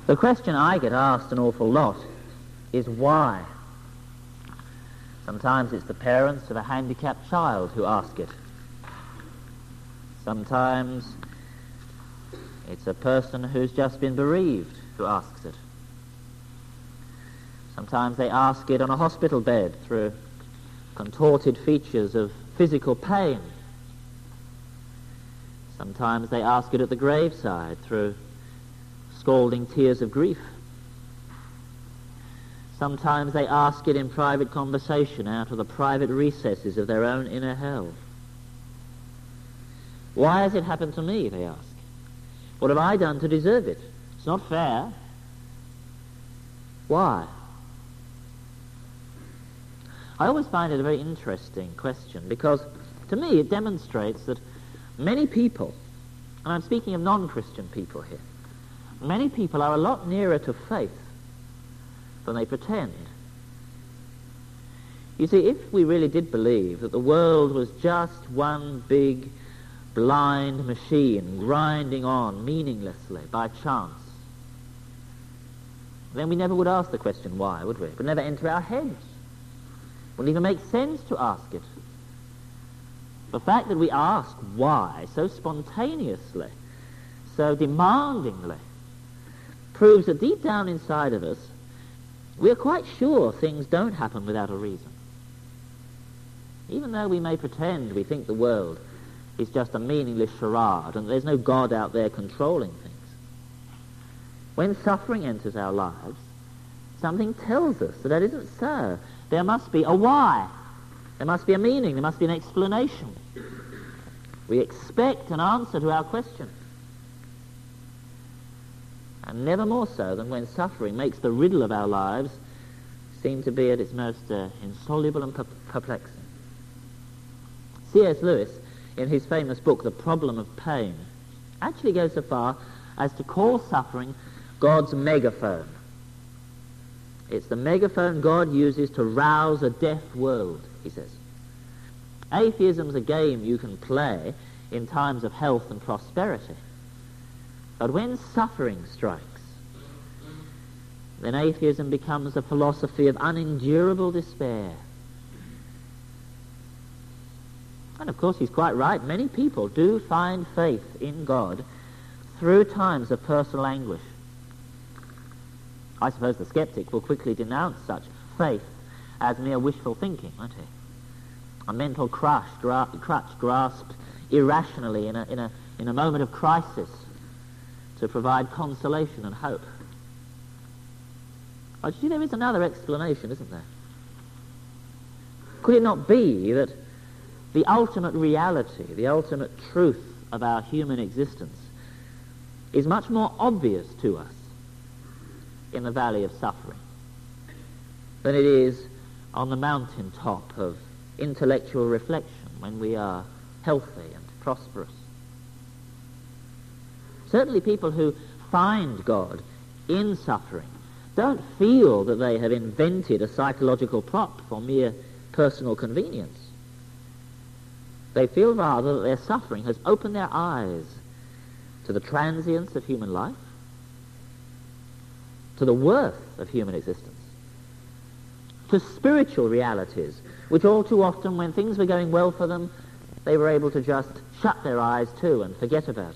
The question I get asked an awful lot is why? Sometimes it's the parents of a handicapped child who ask it. Sometimes it's a person who's just been bereaved who asks it. Sometimes they ask it on a hospital bed through contorted features of physical pain. Sometimes they ask it at the graveside through scalding tears of grief. Sometimes they ask it in private conversation out of the private recesses of their own inner hell. Why has it happened to me, they ask. What have I done to deserve it? It's not fair. Why? I always find it a very interesting question because to me it demonstrates that many people, and I'm speaking of non-Christian people here, many people are a lot nearer to faith than they pretend. You see, if we really did believe that the world was just one big blind machine grinding on meaninglessly by chance, then we never would ask the question why, would we? It would never enter our heads. It wouldn't even make sense to ask it. The fact that we ask why so spontaneously, so demandingly, proves that deep down inside of us, we're quite sure things don't happen without a reason. Even though we may pretend we think the world is just a meaningless charade and there's no God out there controlling things, when suffering enters our lives, something tells us that isn't so. There must be a why. There must be a meaning. There must be an explanation. We expect an answer to our question. And never more so than when suffering makes the riddle of our lives seem to be at its most insoluble and perplexing. C.S. Lewis, in his famous book, The Problem of Pain, actually goes so far as to call suffering God's megaphone. It's the megaphone God uses to rouse a deaf world, he says. Atheism's a game you can play in times of health and prosperity. But when suffering strikes, then atheism becomes a philosophy of unendurable despair. And of course he's quite right. Many people do find faith in God through times of personal anguish. I suppose the skeptic will quickly denounce such faith as mere wishful thinking, won't he? A mental crutch grasped irrationally in a moment of crisis to provide consolation and hope. But you see, there is another explanation, isn't there? Could it not be that the ultimate reality, the ultimate truth of our human existence is much more obvious to us in the valley of suffering than it is on the mountaintop of intellectual reflection when we are healthy and prosperous? Certainly people who find God in suffering don't feel that they have invented a psychological prop for mere personal convenience. They feel rather that their suffering has opened their eyes to the transience of human life, to the worth of human existence, to spiritual realities, which all too often, when things were going well for them, they were able to just shut their eyes to and forget about.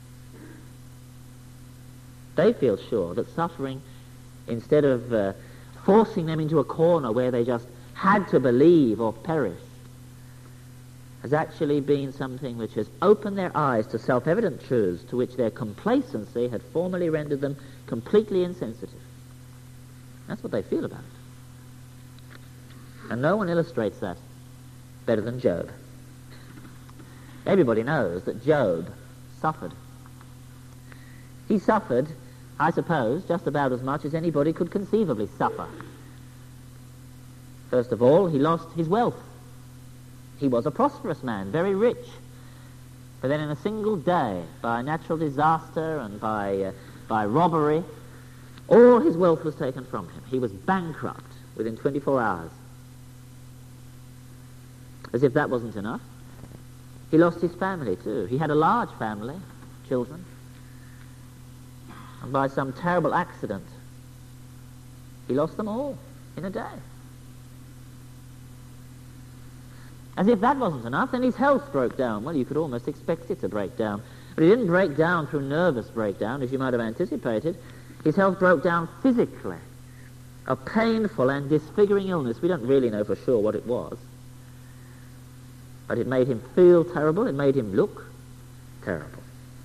They feel sure that suffering, instead of forcing them into a corner where they just had to believe or perish, has actually been something which has opened their eyes to self-evident truths to which their complacency had formerly rendered them completely insensitive. That's what they feel about it. And no one illustrates that better than Job. Everybody knows that Job suffered. He suffered, I suppose, just about as much as anybody could conceivably suffer. First of all, he lost his wealth. He was a prosperous man, very rich. But then in a single day, by natural disaster and by robbery, all his wealth was taken from him. He was bankrupt within 24 hours. As if that wasn't enough, he lost his family too. He had a large family, children. And by some terrible accident, he lost them all in a day. As if that wasn't enough, then his health broke down. Well, you could almost expect it to break down. But it didn't break down through nervous breakdown, as you might have anticipated. His health broke down physically. A painful and disfiguring illness. We don't really know for sure what it was. But it made him feel terrible. It made him look terrible.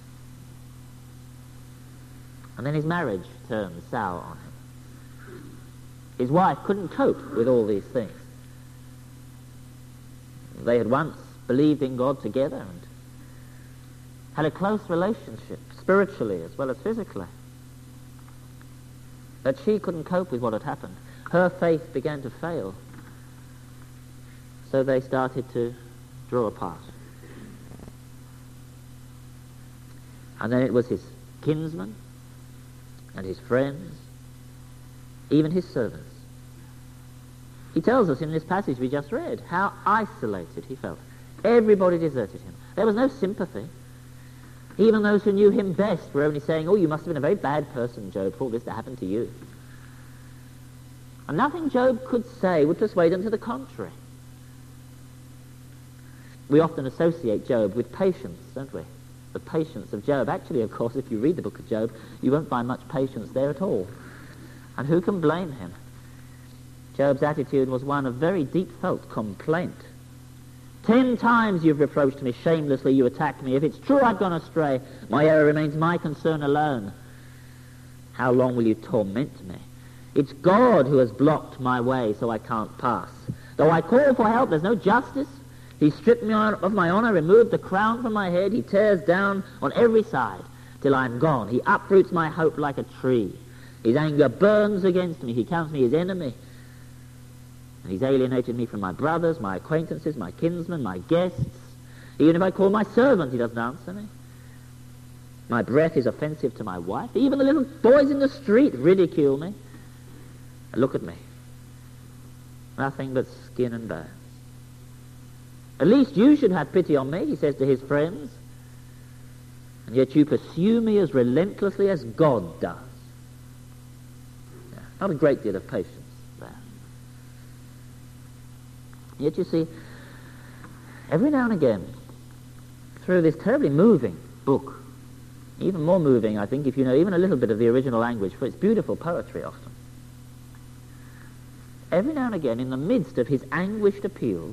And then his marriage turned sour on him. His wife couldn't cope with all these things. They had once believed in God together and had a close relationship, spiritually as well as physically. But she couldn't cope with what had happened. Her faith began to fail. So they started to draw apart. And then it was his kinsmen and his friends, even his servants. He tells us in this passage we just read how isolated he felt. Everybody deserted him. There was no sympathy. Even those who knew him best were only saying, "Oh, you must have been a very bad person, Job, for all this to happen to you." And nothing Job could say would persuade them to the contrary. We often associate Job with patience, don't we? The patience of Job. Actually, of course, if you read the book of Job, you won't find much patience there at all. And who can blame him? Job's attitude was one of very deep-felt complaint. 10 times you've reproached me shamelessly, you attack me. If it's true I've gone astray, my error remains my concern alone. How long will you torment me? It's God who has blocked my way so I can't pass. Though I call for help, there's no justice. He stripped me of my honor, removed the crown from my head. He tears down on every side till I'm gone. He uproots my hope like a tree. His anger burns against me. He counts me his enemy. And he's alienated me from my brothers, my acquaintances, my kinsmen, my guests. Even if I call my servant, he doesn't answer me. My breath is offensive to my wife. Even the little boys in the street ridicule me. Look at me. Nothing but skin and bones. At least you should have pity on me, he says to his friends. And yet you pursue me as relentlessly as God does. Yeah, not a great deal of patience there. Yet you see, every now and again, through this terribly moving book, even more moving, I think, if you know even a little bit of the original language, for it's beautiful poetry often. Every now and again, in the midst of his anguished appeals,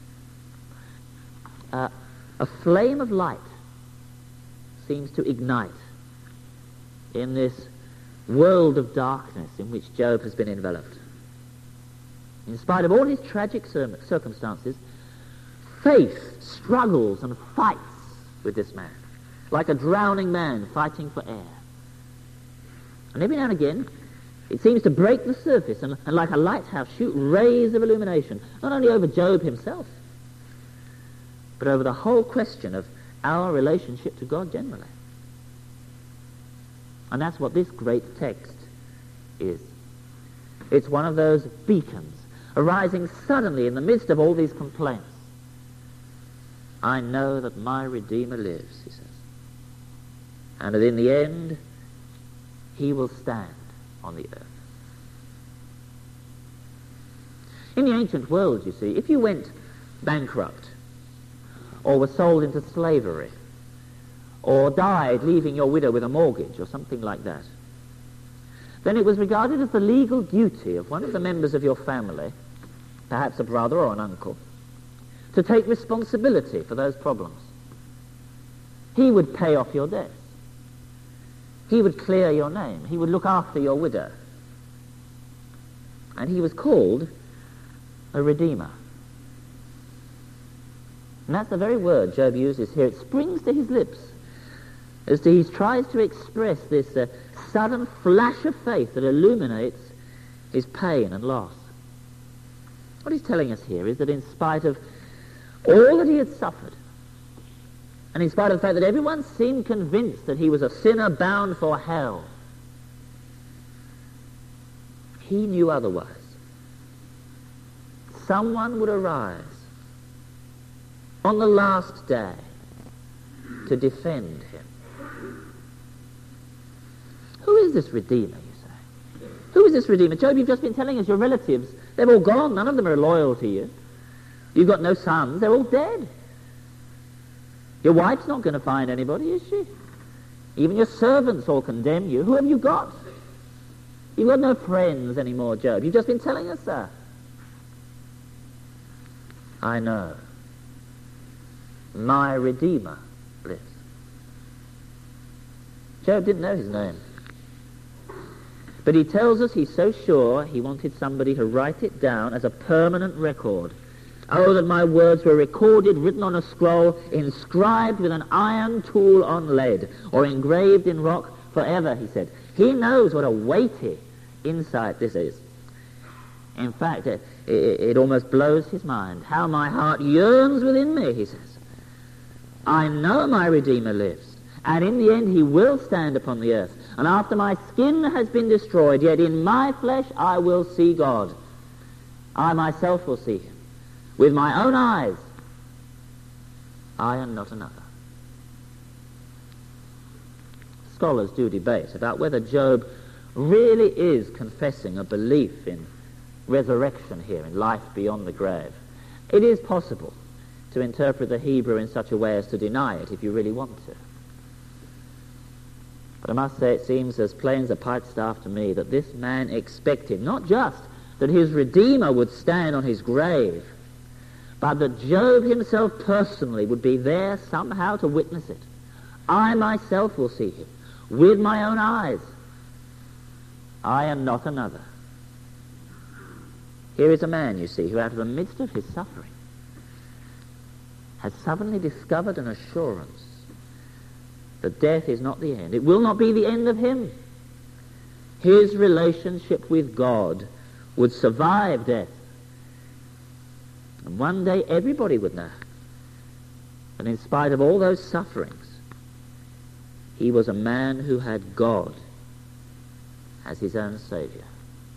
a flame of light seems to ignite in this world of darkness in which Job has been enveloped. In spite of all his tragic circumstances, faith struggles and fights with this man, like a drowning man fighting for air. And every now and again, it seems to break the surface and like a lighthouse shoot rays of illumination, not only over Job himself, but over the whole question of our relationship to God generally. And that's what this great text is. It's one of those beacons arising suddenly in the midst of all these complaints. I know that my Redeemer lives, he says, and that in the end he will stand on the earth. In the ancient world, you see, if you went bankrupt or were sold into slavery or died leaving your widow with a mortgage or something like that, then it was regarded as the legal duty of one of the members of your family, perhaps a brother or an uncle, to take responsibility for those problems. He would pay off your debts. He would clear your name. He would look after your widow. And he was called a redeemer. And that's the very word Job uses here. It springs to his lips as he tries to express this sudden flash of faith that illuminates his pain and loss. What he's telling us here is that in spite of all that he had suffered, and in spite of the fact that everyone seemed convinced that he was a sinner bound for hell, he knew otherwise. Someone would arise on the last day to defend him. Who is this Redeemer, you say? Who is this Redeemer? Job, you've just been telling us your relatives, they've all gone. None of them are loyal to you. You've got no sons. They're all dead. Your wife's not going to find anybody, is she? Even your servants all condemn you. Who have you got? You've got no friends anymore, Job. You've just been telling us that. I know. My Redeemer lives. Job didn't know his name. But he tells us he's so sure he wanted somebody to write it down as a permanent record. Oh, that my words were recorded, written on a scroll, inscribed with an iron tool on lead, or engraved in rock forever, he said. He knows what a weighty insight this is. In fact, it almost blows his mind. How my heart yearns within me, he says. I know my Redeemer lives, and in the end he will stand upon the earth. And after my skin has been destroyed, yet in my flesh I will see God. I myself will see him. With my own eyes, I and not another. Scholars do debate about whether Job really is confessing a belief in resurrection here, in life beyond the grave. It is possible to interpret the Hebrew in such a way as to deny it if you really want to. But I must say it seems as plain as a pikestaff to me that this man expected not just that his Redeemer would stand on his grave, but that Job himself personally would be there somehow to witness it. I myself will see him with my own eyes. I am not another. Here is a man, you see, who out of the midst of his suffering has suddenly discovered an assurance that death is not the end. It will not be the end of him. His relationship with God would survive death. And one day everybody would know that in spite of all those sufferings, he was a man who had God as his own Saviour.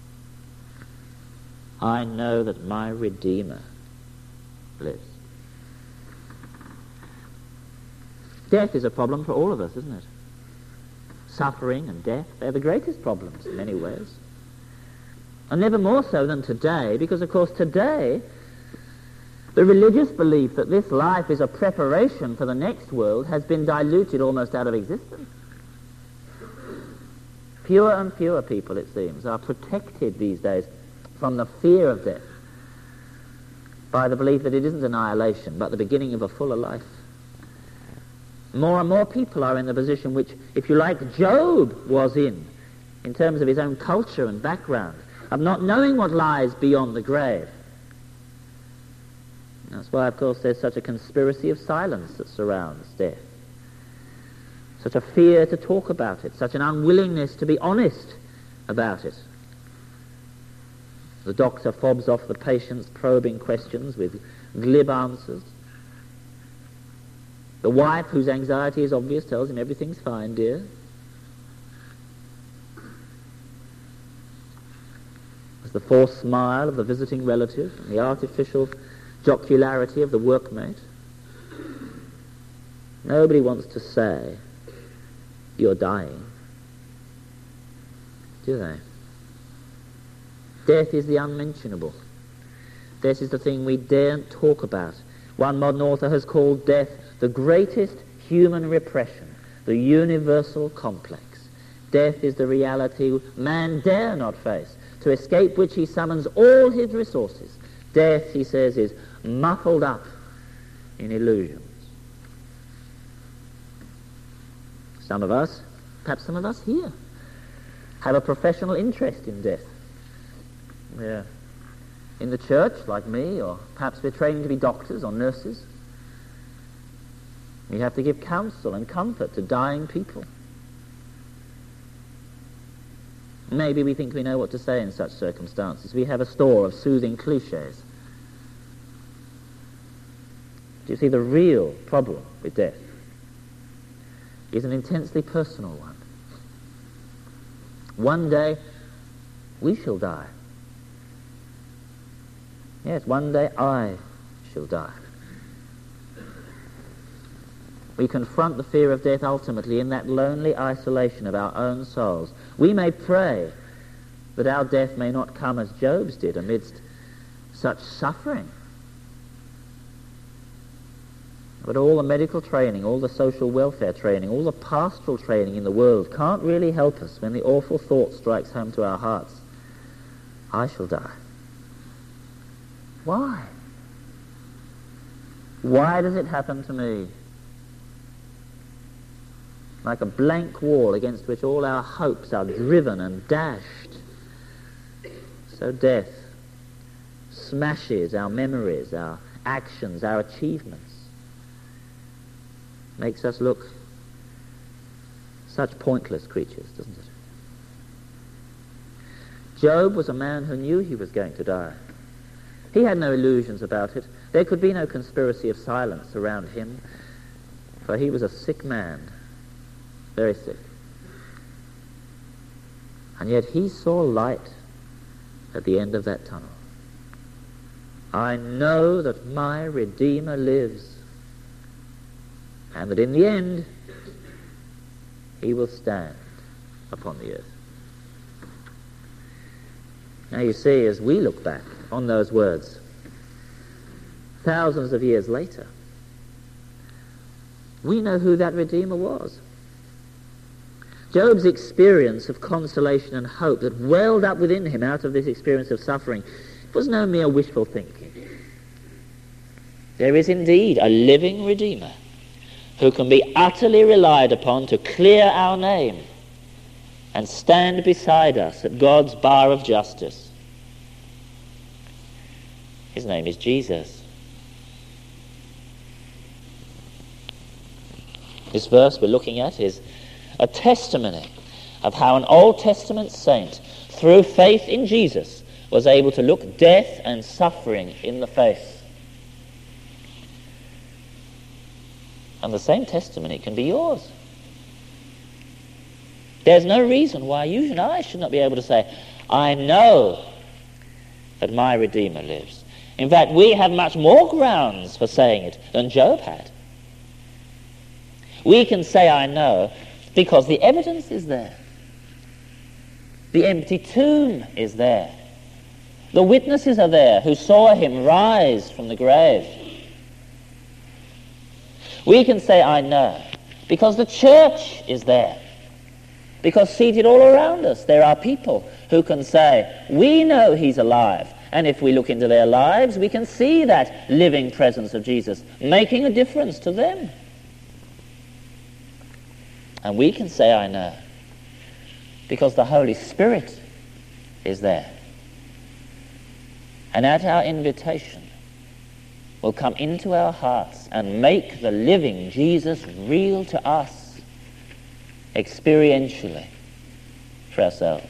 I know that my Redeemer lives. Death is a problem for all of us, isn't it? Suffering and death, they're the greatest problems in many ways. And never more so than today, because of course today the religious belief that this life is a preparation for the next world has been diluted almost out of existence. Fewer and fewer people, it seems, are protected these days from the fear of death by the belief that it isn't annihilation, but the beginning of a fuller life. More and more people are in the position which, if you like, Job was in terms of his own culture and background, of not knowing what lies beyond the grave. That's why, of course, there's such a conspiracy of silence that surrounds death. Such a fear to talk about it, such an unwillingness to be honest about it. The doctor fobs off the patient's probing questions with glib answers. The wife, whose anxiety is obvious, tells him everything's fine, dear. There's the forced smile of the visiting relative and the artificial jocularity of the workmate. Nobody wants to say, you're dying, do they? Death is the unmentionable. Death is the thing we daren't talk about. One modern author has called death the greatest human repression, the universal complex. Death is the reality man dare not face, to escape which he summons all his resources. Death, he says, is muffled up in illusions. Some of us, perhaps some of us here, have a professional interest in death. Yeah. In the church, like me, or perhaps we're training to be doctors or nurses. We have to give counsel and comfort to dying people. Maybe we think we know what to say in such circumstances. We have a store of soothing cliches. Do you see, the real problem with death is an intensely personal one. One day we shall die. Yes, one day I shall die. We confront the fear of death ultimately in that lonely isolation of our own souls. We may pray that our death may not come as Job's did, amidst such suffering. But all the medical training, all the social welfare training, all the pastoral training in the world can't really help us when the awful thought strikes home to our hearts. I shall die. Why? Why does it happen to me? Like a blank wall against which all our hopes are driven and dashed. So death smashes our memories, our actions, our achievements. Makes us look such pointless creatures, doesn't it? Job was a man who knew he was going to die. He had no illusions about it. There could be no conspiracy of silence around him, for he was a sick man, very sick. And yet he saw light at the end of that tunnel. I know that my Redeemer lives, and that in the end he will stand upon the earth. Now you see, as we look back on those words, thousands of years later, we know who that Redeemer was. Job's experience of consolation and hope that welled up within him out of this experience of suffering was no mere wishful thinking. There is indeed a living Redeemer who can be utterly relied upon to clear our name and stand beside us at God's bar of justice. His name is Jesus. This verse we're looking at is a testimony of how an Old Testament saint, through faith in Jesus, was able to look death and suffering in the face. And the same testimony can be yours. There's no reason why you and I should not be able to say, I know that my Redeemer lives. In fact, we have much more grounds for saying it than Job had. We can say, I know, because the evidence is there. The empty tomb is there. The witnesses are there who saw him rise from the grave. We can say, I know, because the church is there. Because seated all around us, there are people who can say, we know he's alive. And if we look into their lives, we can see that living presence of Jesus making a difference to them. And we can say, I know, because the Holy Spirit is there. And at our invitation, will come into our hearts and make the living Jesus real to us, experientially, for ourselves.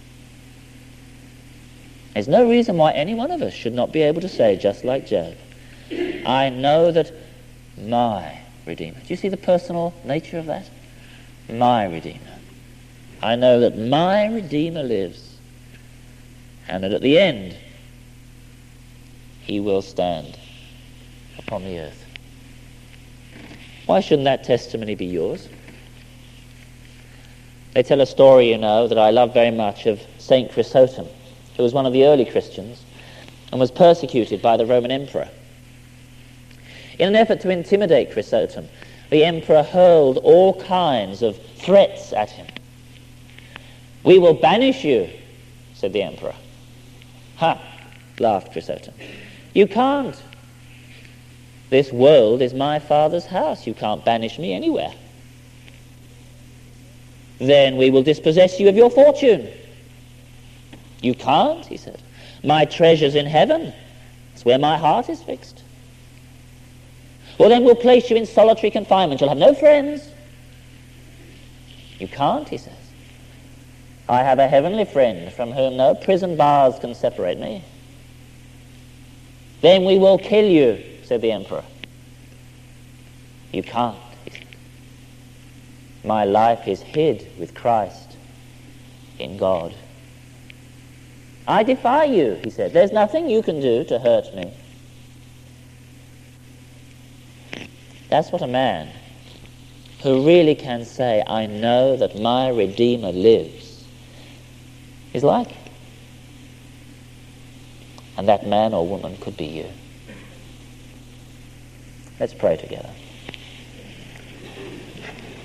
There's no reason why any one of us should not be able to say, just like Job, I know that my Redeemer. Do you see the personal nature of that? My Redeemer. I know that my Redeemer lives, and that at the end he will stand upon the earth. Why shouldn't that testimony be yours? They tell a story, you know, that I love very much of Saint Chrysostom, who was one of the early Christians and was persecuted by the Roman emperor. In an effort to intimidate Chrysostom, the emperor hurled all kinds of threats at him. We will banish you, said the emperor. Ha, laughed Chrysostom. You can't. This world is my Father's house. You can't banish me anywhere. Then we will dispossess you of your fortune. You can't, he said. My treasure's in heaven. It's where my heart is fixed. Well, then we'll place you in solitary confinement. You'll have no friends. You can't, he says. I have a heavenly friend from whom no prison bars can separate me. Then we will kill you, said the emperor. You can't, he said. My life is hid with Christ in God. I defy you, he said. There's nothing you can do to hurt me. That's what a man who really can say, I know that my Redeemer lives, is like it. And that man or woman could be you. Let's pray together.